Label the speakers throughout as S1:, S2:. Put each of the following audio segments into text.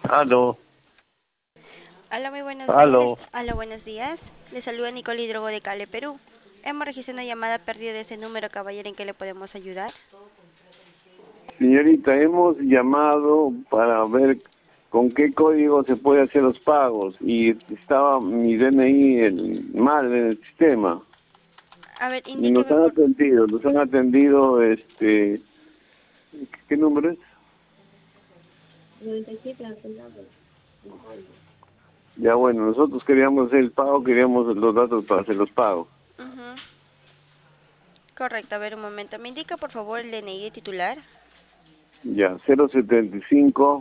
S1: Aló,
S2: Hola, muy buenos días.
S1: aló.
S2: Hola, buenos días. Le saluda Nicole Hidrogo de Cale, Perú. Hemos registrado una llamada perdida de ese número, caballero, ¿en qué le podemos ayudar?
S1: Señorita, hemos llamado para ver con qué código se puede hacer los pagos y estaba mi DNI mal en el sistema.
S2: A ver,
S1: Y nos
S2: indíqueme
S1: han
S2: por...
S1: atendido, ¿qué número es? Ya bueno, nosotros queríamos hacer el pago, queríamos los datos para hacer los pagos.
S2: Ujú. Correcto, a ver, un momento. ¿Me indica, por favor, el DNI de titular?
S1: Ya, 075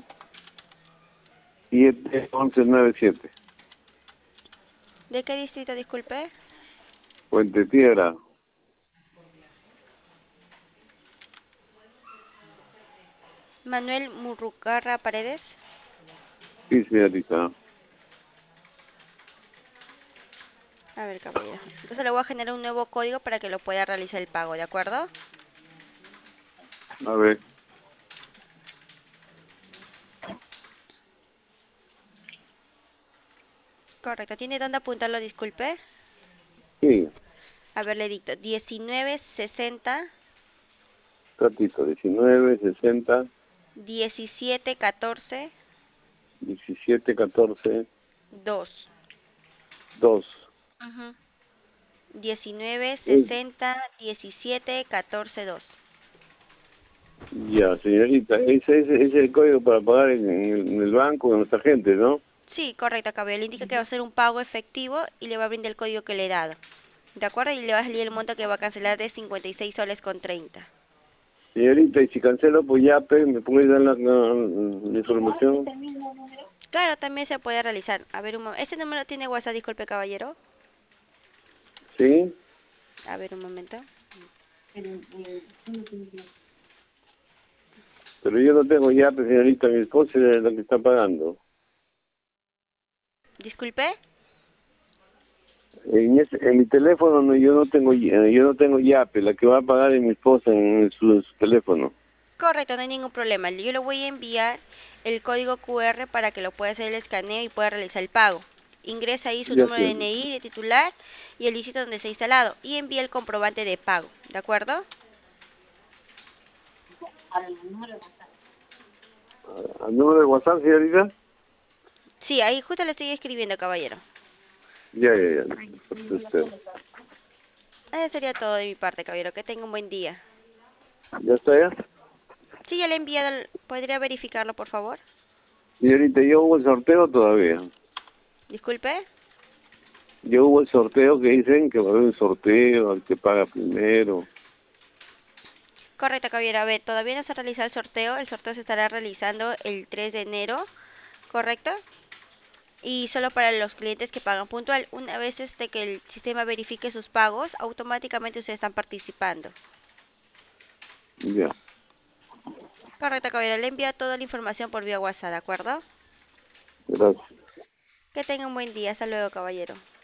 S1: 7 11 97,
S2: ¿De qué distrito, disculpe?
S1: Puente Piedra.
S2: Manuel Murrucarra Paredes.
S1: Sí, señorita.
S2: A ver, caballero. Entonces le voy a generar un nuevo código para que lo pueda realizar el pago, ¿de acuerdo?
S1: A ver,
S2: Correcto. ¿Tiene dónde apuntarlo, disculpe?
S1: sí,
S2: A ver, le dicto. 1960
S1: ratito, 19 60
S2: 1714
S1: 17 14
S2: 2.
S1: 2.
S2: 19
S1: Eh,
S2: 60 17 14 2.
S1: Ya, señorita, ese es el código para pagar en el banco de nuestra gente, ¿no?
S2: Sí, correcto, caballero. Le indica que va a ser un pago efectivo y le va a brindar el código que le he dado. ¿De acuerdo? Y le va a salir el monto que va a cancelar de 56 soles con 30.
S1: Señorita, y si cancelo por Yape, ¿me puede dar la información?
S2: Claro, también se puede realizar. A ver, ¿este número tiene WhatsApp? Disculpe, caballero.
S1: Sí,
S2: A ver, un momento.
S1: pero yo no tengo Yape, señorita, mi esposa es la que está pagando.
S2: Disculpe.
S1: En mi teléfono yo no tengo Yape, la que va a pagar es mi esposa en su teléfono.
S2: Correcto, no hay ningún problema. Yo le voy a enviar el código QR para que lo pueda hacer el escaneo y pueda realizar el pago. Ingresa ahí su
S1: Ya,
S2: número de
S1: señorita.
S2: DNI de titular y el dígito donde se ha instalado y envía el comprobante de pago. ¿De acuerdo?
S1: ¿Al número de WhatsApp, señorita?
S2: Sí, ahí justo le estoy escribiendo, caballero.
S1: Ya, ya, ya. Usted.
S2: Eso sería todo de mi parte, caballero. Que tenga un buen día.
S1: ¿Ya está ya?
S2: Sí, ya le he enviado. ¿Podría verificarlo, por favor?
S1: Señorita, ¿ya hubo el sorteo todavía?
S2: Disculpe.
S1: Ya hubo el sorteo que dicen que va a haber un sorteo, al que paga primero.
S2: Correcto, caballero. A ver, todavía no se ha realizado el sorteo. El sorteo se estará realizando el 3 de enero. ¿Correcto? Y solo para los clientes que pagan puntual. Una vez que el sistema verifique sus pagos, automáticamente ustedes están participando.
S1: Ya,
S2: Correcto, caballero. Le envía toda la información por vía WhatsApp, ¿de acuerdo?
S1: gracias.
S2: Que tenga un buen día. Hasta luego, caballero.